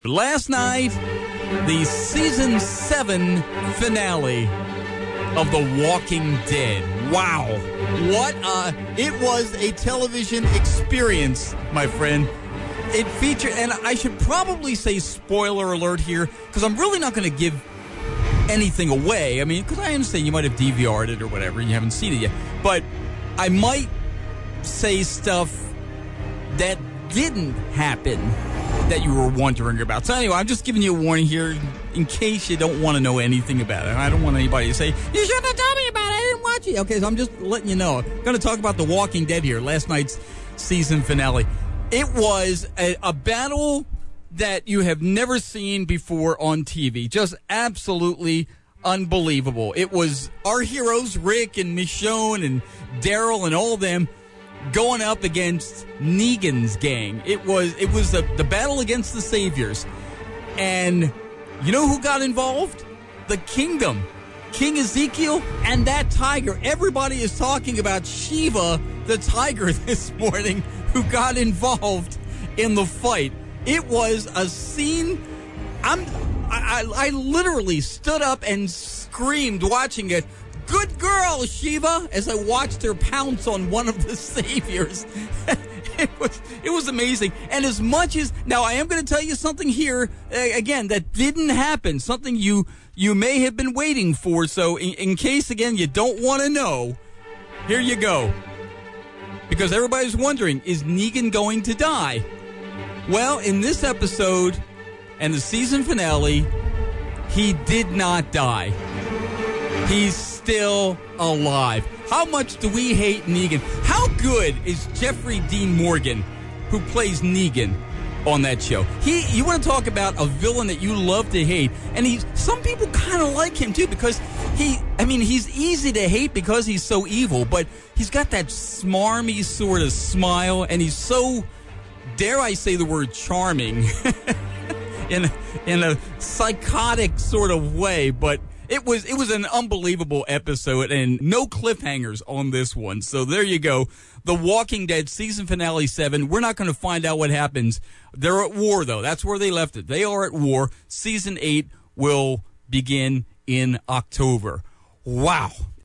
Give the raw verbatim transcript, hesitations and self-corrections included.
Last night, the season seven finale of The Walking Dead. Wow. What a, it was a television experience, my friend. It featured, and I should probably say spoiler alert here, because I'm really not going to give anything away. I mean, because I understand you might have D V R'd it or whatever, and you haven't seen it yet. But I might say stuff that didn't happen that you were wondering about. So anyway, I'm just giving you a warning here in case you don't want to know anything about it. I don't want anybody to say, you shouldn't have told me about it, I didn't watch it. Okay, so I'm just letting you know. I'm going to talk about The Walking Dead here, last night's season finale. It was a, a battle that you have never seen before on T V. Just absolutely unbelievable. It was our heroes, Rick and Michonne and Daryl and all of them, going up against Negan's gang. It was it was the, the battle against the Saviors. And you know who got involved? The Kingdom. King Ezekiel and that tiger. Everybody is talking about Shiva, the tiger, this morning, who got involved in the fight. It was a scene. I'm, I, I, I literally stood up and screamed watching it. Good girl, Shiva, as I watched her pounce on one of the Saviors. it was it was amazing. And as much as, now I am going to tell you something here, uh, again, that didn't happen, something you you may have been waiting for. So in, in case, again, you don't want to know, here you go. Because everybody's wondering, is Negan going to die? Well, in this episode and the season finale, he did not die. He's still alive. How much do we hate Negan? How good is Jeffrey Dean Morgan, who plays Negan on that show? He, you want to talk about a villain that you love to hate, and he's, some people kind of like him too, because he, I mean, he's easy to hate because he's so evil, but he's got that smarmy sort of smile, and he's so, dare I say the word, charming in, in a psychotic sort of way, but It was it was an unbelievable episode, and no cliffhangers on this one. So there you go. The Walking Dead season finale seven. We're not going to find out what happens. They're at war, though. That's where they left it. They are at war. Season eight will begin in October. Wow.